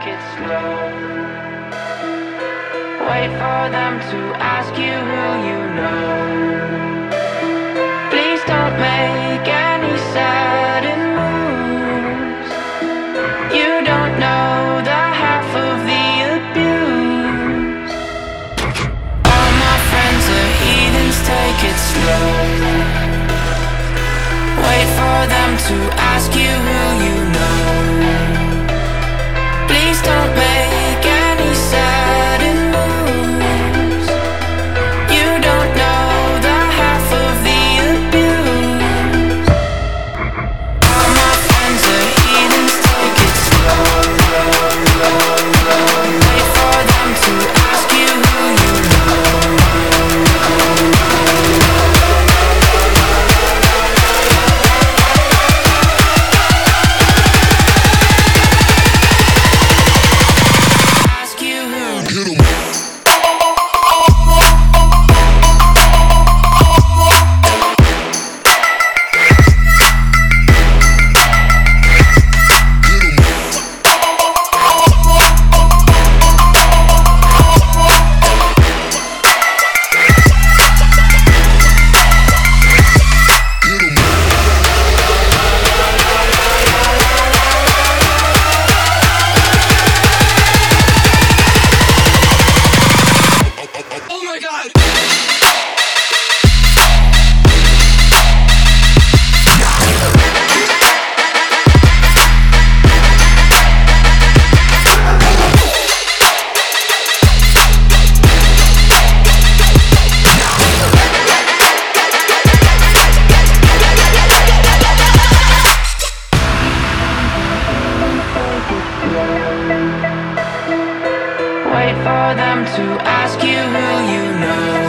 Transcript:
it slow. Wait for them to ask you who you know. Please don't make any sudden moves. You don't know the half of the abuse. All my friends are heathens, take it slow. Wait for them to ask you who you know. Please don't make any sudden moves. You don't know the half of the abuse. All my friends are heathens, take it slow. Wait for them to ask you who you know. Wait for them to ask you who you know.